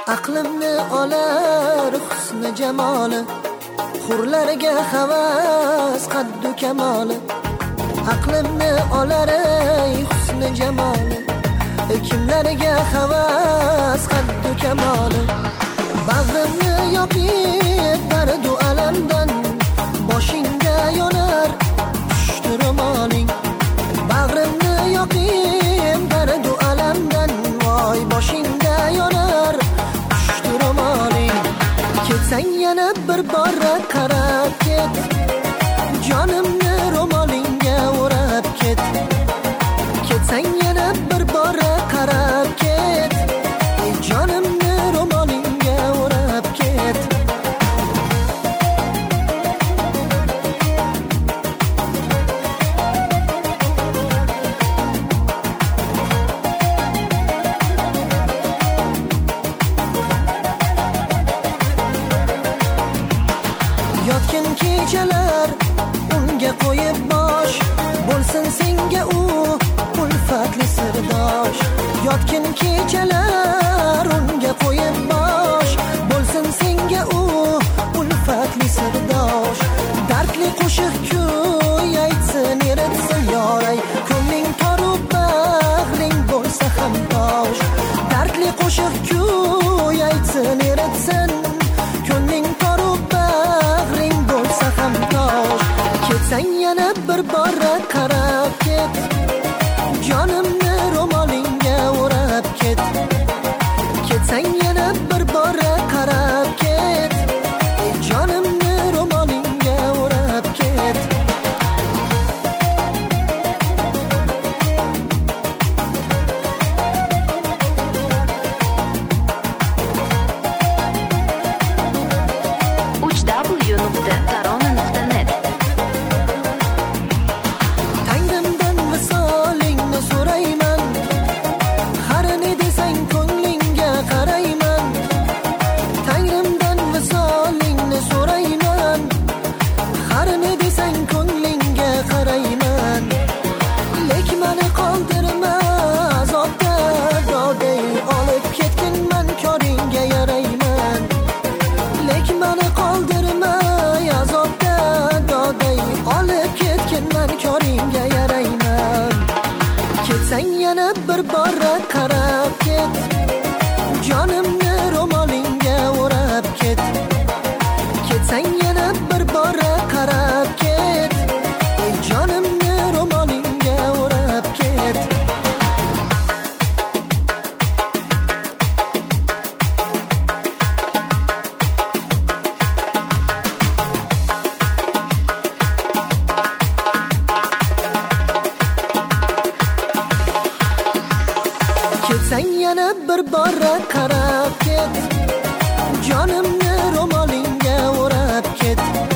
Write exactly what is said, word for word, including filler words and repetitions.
aqlimni olar husni jamoli, hurlarga havas qaddu kamoli. Aqlimni olar husni jamoli, kimlarga havas qaddu kamoli. Bag'rimni yoqib dardu alamdan, boshingda yonar pushti ro'moling. Bag'rimni yoqib dardu alamdan, voy boshingda yonar pushti ro'moling. Ketsang yana bir bora qarab ket, jonimni ro'molingga o'rab ket. Ketsang yana bir bora qarab ket, jonimni ro'molingga o'rab ket. Yotgin kechalar unga qo'yib bosh, bo'lsin senga u ulfatli sirdosh. Yotgin kechalar unga qo'yib bosh, bo'lsin senga u ulfatli sirdosh. Dardli qo'shiq kuy aytsin eritsin yoray, ko'ngling torib bag'ring bo'lsa ham tosh. Dardli qo'shiq kuy aytsin eritsin, ko'ngling torib bag'ring bo'lsa ham tosh. Ketsang yana bir bora qarab ket, jonimni ro'molingga o'rab ket. Ketsang yana bir bora qarab ket, jonimni ro'molingga o'rab ket. uch w nuqta tarona nuqta net. Tangrimdan visolingni so'rayman, har ne desang ko'nglingga qarayman. Tangrimdan visolingni so'rayman, har ne desang ko'nglingga qarayman. Lek meni qoldirma azobda, dodey olib ketgin man koringga yarayman. Lek meni qoldirma azobda, dodey olib ketgin man koringga yarayman. Ketsang yana bir bora qarab ket, jonimni ro'molingga o'rab ket. Ketsang yana bir bora qarab ket, jonimni ro'molingga o'rab ket. Ketsang yana bir bora qarab ket, jonimni ro'molingga o'rab ket.